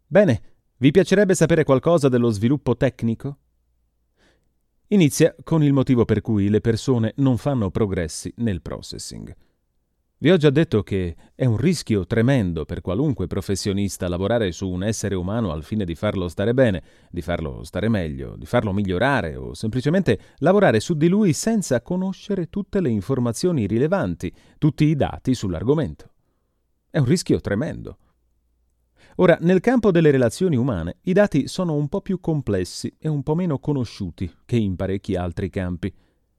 Bene, vi piacerebbe sapere qualcosa dello sviluppo tecnico? Inizia con il motivo per cui le persone non fanno progressi nel processing. Vi ho già detto che è un rischio tremendo per qualunque professionista lavorare su un essere umano al fine di farlo stare bene, di farlo stare meglio, di farlo migliorare o semplicemente lavorare su di lui senza conoscere tutte le informazioni rilevanti, tutti i dati sull'argomento. È un rischio tremendo. Ora, nel campo delle relazioni umane, i dati sono un po' più complessi e un po' meno conosciuti che in parecchi altri campi.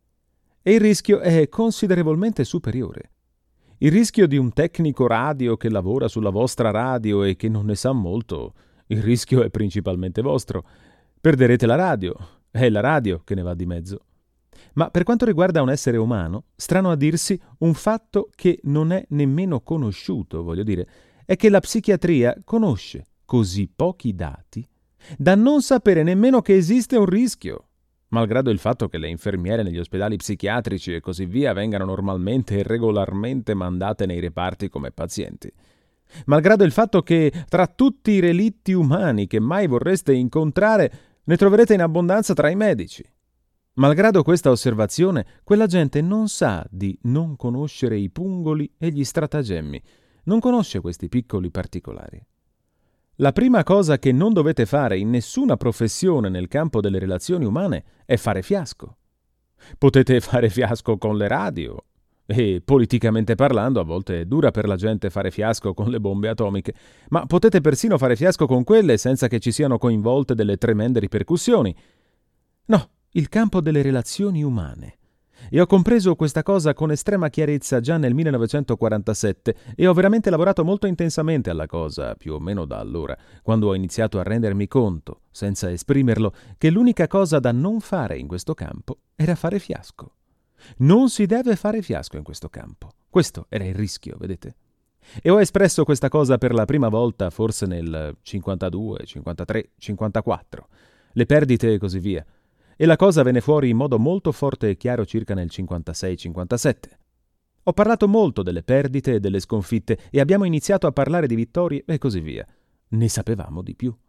E il rischio è considerevolmente superiore. Il rischio di un tecnico radio che lavora sulla vostra radio e che non ne sa molto, il rischio è principalmente vostro. Perderete la radio, è la radio che ne va di mezzo. Ma per quanto riguarda un essere umano, strano a dirsi, un fatto che non è nemmeno conosciuto, voglio dire, è che la psichiatria conosce così pochi dati da non sapere nemmeno che esiste un rischio. Malgrado il fatto che le infermiere negli ospedali psichiatrici e così via vengano normalmente e regolarmente mandate nei reparti come pazienti. Malgrado il fatto che tra tutti i relitti umani che mai vorreste incontrare ne troverete in abbondanza tra i medici. Malgrado questa osservazione, quella gente non sa di non conoscere i pungoli e gli stratagemmi, non conosce questi piccoli particolari. La prima cosa che non dovete fare in nessuna professione nel campo delle relazioni umane è fare fiasco. Potete fare fiasco con le radio e, politicamente parlando, a volte è dura per la gente fare fiasco con le bombe atomiche, ma potete persino fare fiasco con quelle senza che ci siano coinvolte delle tremende ripercussioni. No, il campo delle relazioni umane. E ho compreso questa cosa con estrema chiarezza già nel 1947 e ho veramente lavorato molto intensamente alla cosa, più o meno da allora, quando ho iniziato a rendermi conto, senza esprimerlo, che l'unica cosa da non fare in questo campo era fare fiasco. Non si deve fare fiasco in questo campo. Questo era il rischio, vedete? E ho espresso questa cosa per la prima volta forse nel 52, 53, 54. Le perdite e così via. E la cosa venne fuori in modo molto forte e chiaro circa nel 56-57. Ho parlato molto delle perdite e delle sconfitte e abbiamo iniziato a parlare di vittorie e così via. Ne sapevamo di più.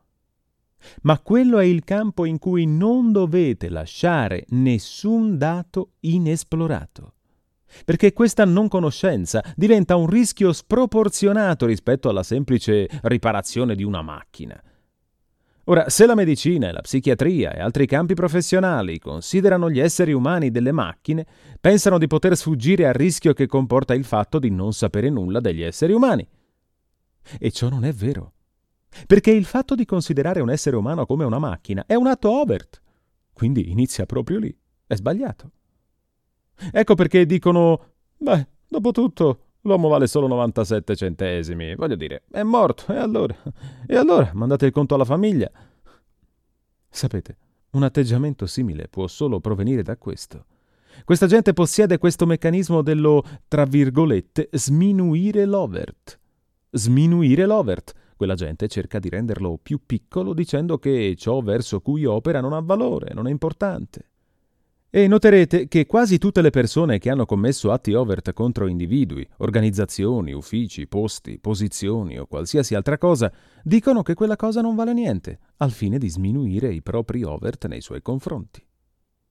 Ma quello è il campo in cui non dovete lasciare nessun dato inesplorato. Perché questa non conoscenza diventa un rischio sproporzionato rispetto alla semplice riparazione di una macchina. Ora, se la medicina e la psichiatria e altri campi professionali considerano gli esseri umani delle macchine, pensano di poter sfuggire al rischio che comporta il fatto di non sapere nulla degli esseri umani. E ciò non è vero. Perché il fatto di considerare un essere umano come una macchina è un atto overt. Quindi inizia proprio lì. È sbagliato. Ecco perché dicono, dopo tutto, l'uomo vale solo 97 centesimi, voglio dire, è morto, e allora? E allora, mandate il conto alla famiglia. Sapete, un atteggiamento simile può solo provenire da questo. Questa gente possiede questo meccanismo dello, tra virgolette, sminuire l'overt. Sminuire l'overt. Quella gente cerca di renderlo più piccolo dicendo che ciò verso cui opera non ha valore, non è importante. E noterete che quasi tutte le persone che hanno commesso atti overt contro individui, organizzazioni, uffici, posti, posizioni o qualsiasi altra cosa dicono che quella cosa non vale niente, al fine di sminuire i propri overt nei suoi confronti.